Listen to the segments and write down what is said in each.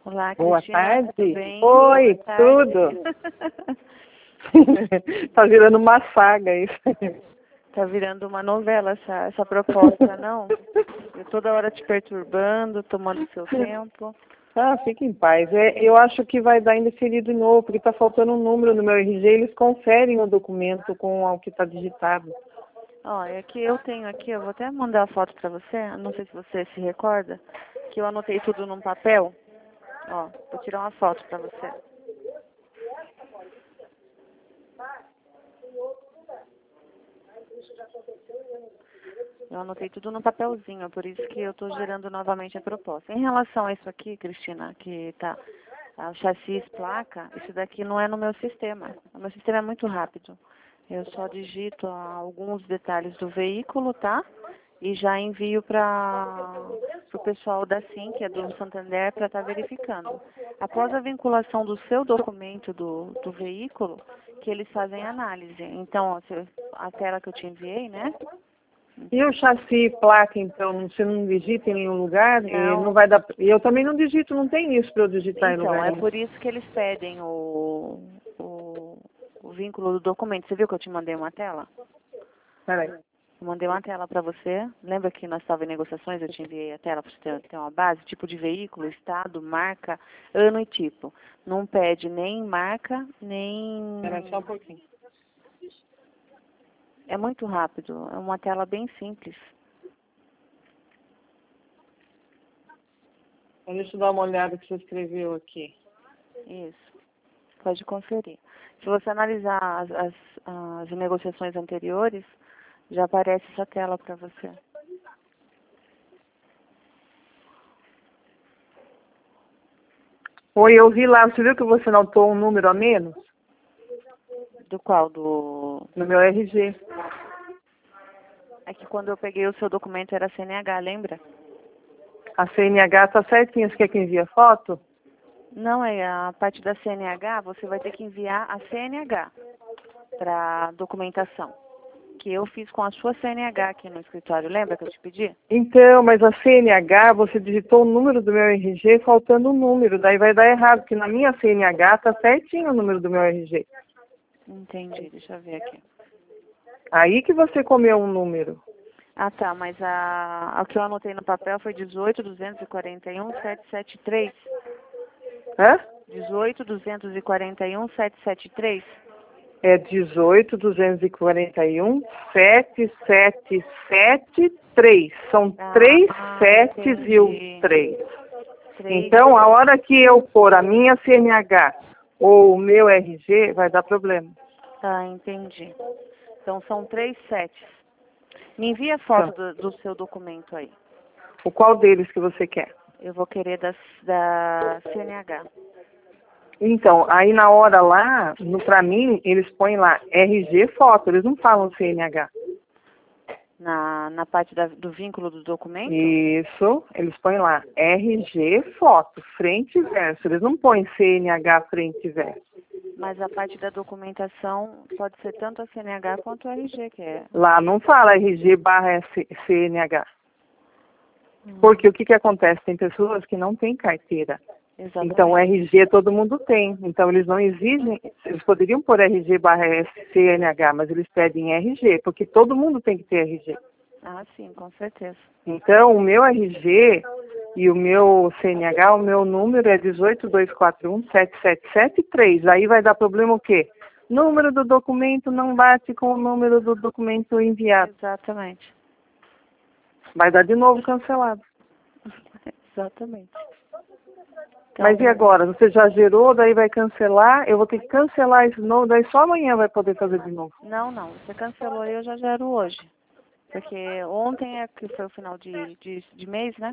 Olá, Boa Cristina, tarde. tudo bem? Oi, Boa tarde. tudo? Tá virando uma saga isso. Tá virando uma novela essa proposta, não? Eu toda hora te perturbando, tomando seu tempo. Ah, fique em paz. Eu acho que vai dar indeferido de novo, porque está faltando um número no meu RG, eles conferem o documento com o que está digitado. Ó, é que eu tenho aqui, eu vou até mandar a foto pra você, não sei se você se recorda, que eu anotei tudo num papel. Ó, vou tirar uma foto pra você. Eu anotei tudo no papelzinho, por isso que eu estou gerando novamente a proposta. Em relação a isso aqui, Cristina, que tá o chassi placa, isso daqui não é no meu sistema. O meu sistema é muito rápido. Eu só digito alguns detalhes do veículo, tá? E já envio para o pessoal da SIM, que é do Santander, para estar verificando. Após a vinculação do seu documento do veículo, que eles fazem análise. Então, ó, a tela que eu te enviei, né? E o chassi e placa, então, você não digita em nenhum lugar? Não. Não vai dar. E eu também não digito, não tem isso para eu digitar em Então, lugar é nenhum. por isso que eles pedem o vínculo do documento. Você viu que eu te mandei uma tela? Peraí. Eu mandei uma tela para você. Lembra que nós estávamos em negociações? Eu te enviei a tela para você ter uma base, tipo de veículo, estado, marca, ano e tipo. Não pede nem marca, nem... Peraí só um pouquinho. É muito rápido. É uma tela bem simples. Então, deixa eu dar uma olhada que você escreveu aqui. Isso. Pode conferir. Se você analisar as negociações anteriores, já aparece essa tela para você. Oi, eu vi lá, você viu que você notou um número a menos? Do qual? Do... No meu RG. É que quando eu peguei o seu documento era CNH, lembra? A CNH tá certinha, você quer que envie a foto? Não, é a parte da CNH, você vai ter que enviar a CNH para documentação. Que eu fiz com a sua CNH aqui no escritório, lembra que eu te pedi? Então, mas a CNH, você digitou o número do meu RG faltando um número, daí vai dar errado, porque na minha CNH tá certinho o número do meu RG. Entendi, deixa eu ver aqui. Aí que você comeu um número. Ah, tá, mas o que eu anotei no papel foi 18.241.773. Hã? 18.241.773. É 18.241.773. São três setes e o Entendi. 3. Três. Então, a hora que eu pôr a minha CNH ou o meu RG, vai dar problema. Tá, entendi. Então são 3 sets. Me envia a foto do seu documento aí. O qual deles que você quer? Eu vou querer da CNH. Então, aí na hora lá, pra mim, eles põem lá RG foto, eles não falam CNH. Na parte do vínculo do documento? Isso, eles põem lá RG foto, frente e verso. Eles não põem CNH frente e verso. Mas a parte da documentação pode ser tanto a CNH quanto o RG, que é. Lá não fala RG barra CNH. Porque o que acontece? Tem pessoas que não têm carteira. Exatamente. Então, o RG todo mundo tem. Então, eles não exigem, eles poderiam pôr RG barra CNH, mas eles pedem RG, porque todo mundo tem que ter RG. Ah, sim, com certeza. Então, o meu RG e o meu CNH, o meu número é 18.241.773. Aí vai dar problema o quê? Número do documento não bate com o número do documento enviado. Exatamente. Vai dar de novo cancelado. Exatamente. Então, Mas e agora? Você já gerou, daí vai cancelar, eu vou ter que cancelar isso de novo, daí só amanhã vai poder fazer de novo. Não, você cancelou e eu já gero hoje. Porque ontem é que foi o final de mês, né?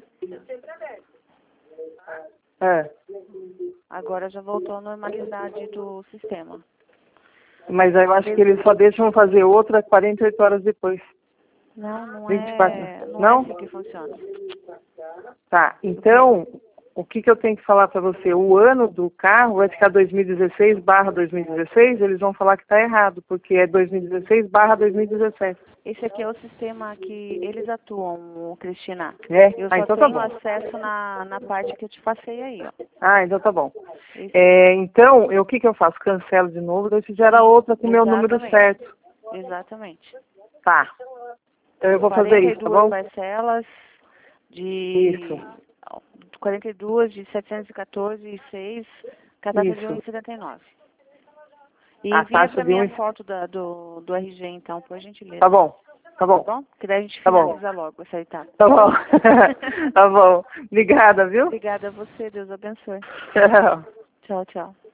É. Agora já voltou à normalidade do sistema. Mas aí eu acho que eles só deixam fazer outra 48 horas depois. Não 24. é Não? assim que funciona. Tá, então, o que eu tenho que falar para você? O ano do carro vai ficar 2016/2016, eles vão falar que está errado, porque é 2016/2017. Esse aqui é o sistema que eles atuam, Cristina. É? Eu Ah, só então tá tenho bom. acesso na parte que eu te passei aí, ó. Ah, então tá bom. Esse, Então, o que eu faço? Cancelo de novo, daí se gera outra com o meu número exatamente. certo. Exatamente. Tá. Então eu vou fazer isso, tá 42 bom? parcelas de Isso. 42 de 714,6, com a taxa de Isso. 1,79. E A envia taxa para de mim a 1. foto do RG, então, por gentileza. Tá bom. Tá Tá bom. bom? Que daí a gente Tá bom. finaliza logo essa etapa. Tá bom. Tá bom. Obrigada, viu? Obrigada a você, Deus abençoe. Tchau. Tchau, tchau.